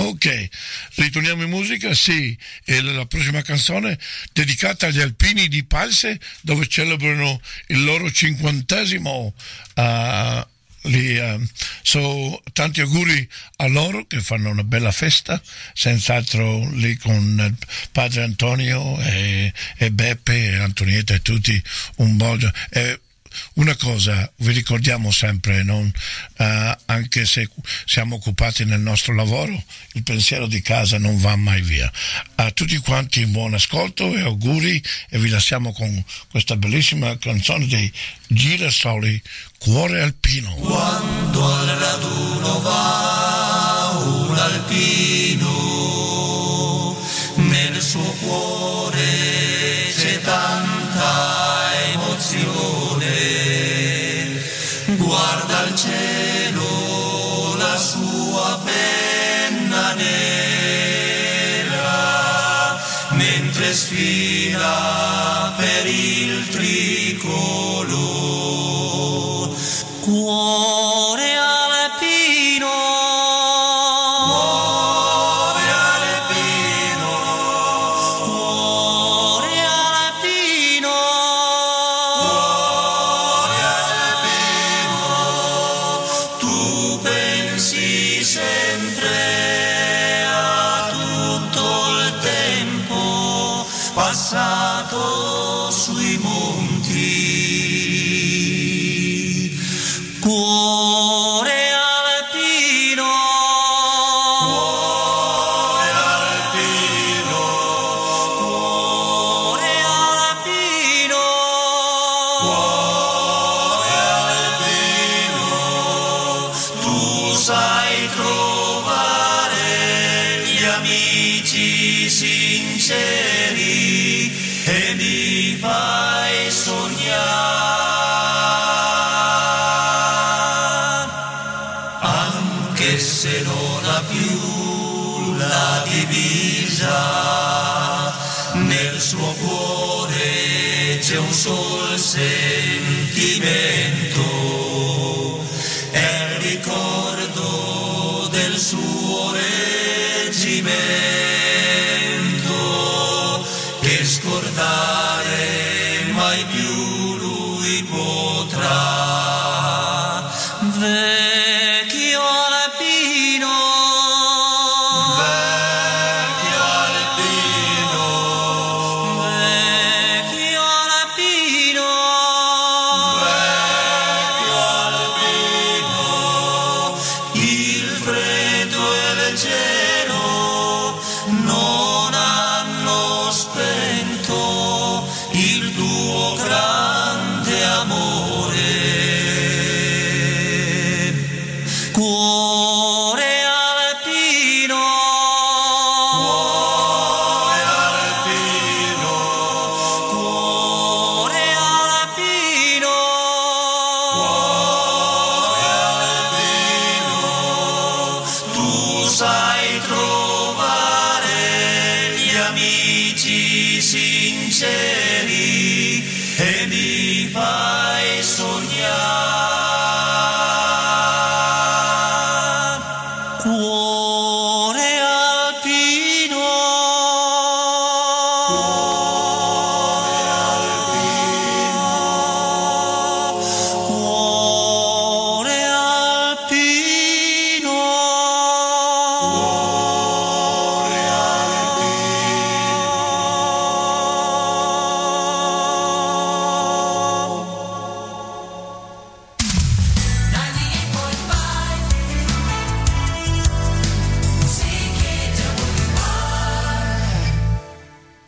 Ok, ritorniamo in musica, sì, e la prossima canzone dedicata agli alpini di Palse, dove celebrano il loro 50°. Tanti auguri a loro che fanno una bella festa, senz'altro lì con padre Antonio e Beppe e Antonietta e tutti un buon. Una cosa vi ricordiamo sempre, anche se siamo occupati nel nostro lavoro, il pensiero di casa non va mai via. A tutti quanti un buon ascolto e auguri, e vi lasciamo con questa bellissima canzone dei Girasoli, Cuore Alpino. Quando al raduno va un alpino, nel suo cuore c'è tanta emozione, guarda al cielo la sua penna nera, mentre sfila per il tricolore. Cuore alpino, cuore alpino, cuore alpino, cuore alpino, tu pensi sempre a tutto il tempo passato sui monti. Cuore alpino, cuore alpino, cuore alpino, cuore alpino, tu sai trovare gli amici sinceri e mi fai sognare. Che se non ha più la divisa, nel suo cuore c'è un sol sentimento, è il ricordo del suo reggimento.